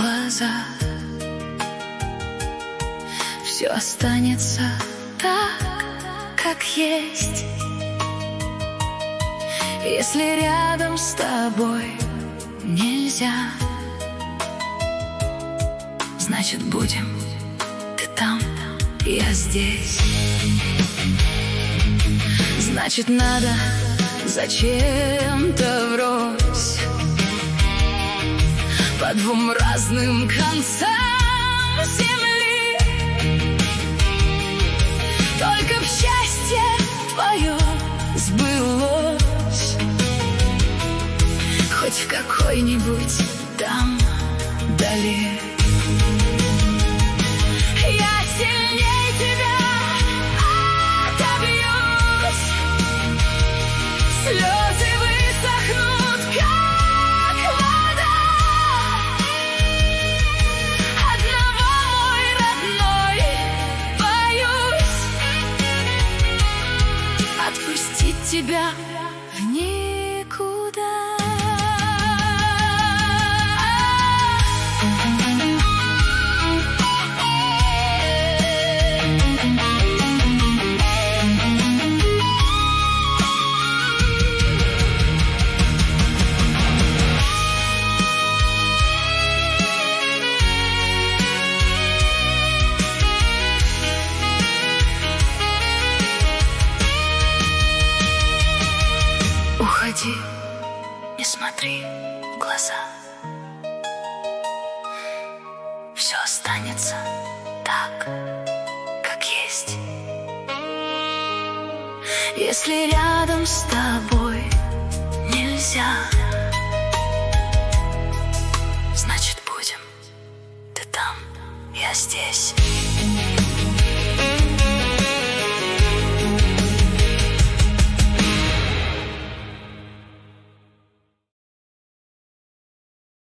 глаза. Все останется так, как есть. Если рядом с тобой нельзя, значит будем. Ты там, я здесь. Значит надо зачем-то врозь по двум разным концам земли. Только б счастье твое сбылось хоть в какой-нибудь там дали. Я сильней тебя отобьюсь, слезы высохнут, как вода. Одного, мой родной, боюсь отпустить тебя в никуда. Уходи, не смотри в глаза. Все останется так, как есть. Если рядом с тобой нельзя, значит будем. Ты там, я здесь.